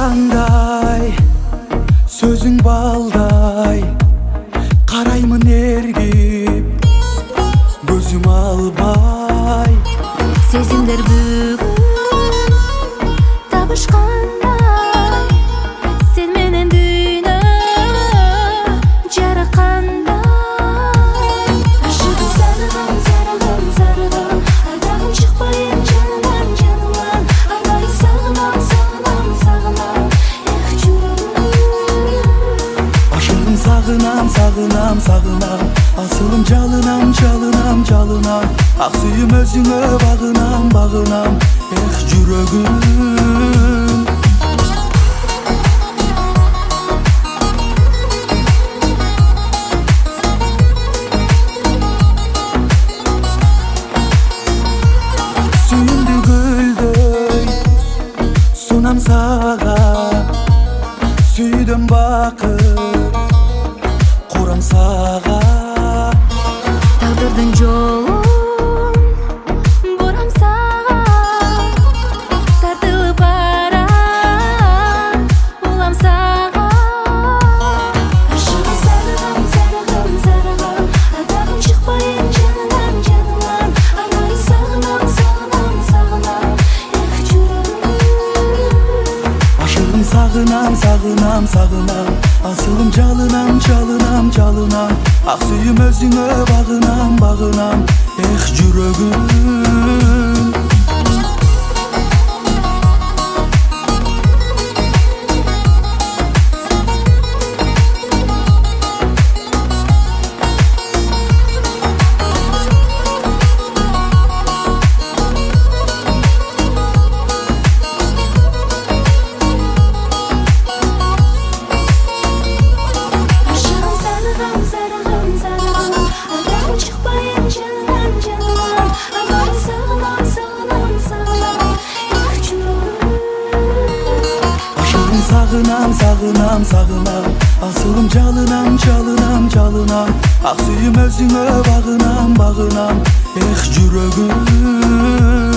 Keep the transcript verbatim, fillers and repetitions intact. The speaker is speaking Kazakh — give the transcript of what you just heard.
қандай, сөзің балдай, қараймын ергіп, көзім албай. Сезімдер бүгін табышқандай, сен менен дүйнө жараққандай. Ашығым сарығым, сарығым, сарығым, ардағым шықпайын жанымнан, жанымнан. Арнайы сағынам, сағынам, сағынам, эх жүрегім. Ашығым сағынам, сағынам, сағынам, асылым жалынам, жалынам, жалынам. Ақ сүйім өзіңе бағынам, бағынам, эх жүрегім. Сүйінді гүлдөй сунам саға, сүйдім бақыт құрам саға. Тағдырдың жолын бұрам саға, тартылып барам улам саға. Ашығым сарығым, сарығым, сарығым, ардағым шықпайын жанымнан, жанымнан. Арнайы сағынам, сағынам, сағынам, эх жүрегім. Ашығым сағынам, сағынам, сағынам, асылым жалынам, жалынам, жалынам. Ақ сүйім өзіңе бағынам, бағынам, эх жүрегім. Сағынам, сағынам, сағынам, асылым жалынам, жалынам, жалынам. Ақ сүйім өзіңе бағынам, бағынам, эх жүрегім.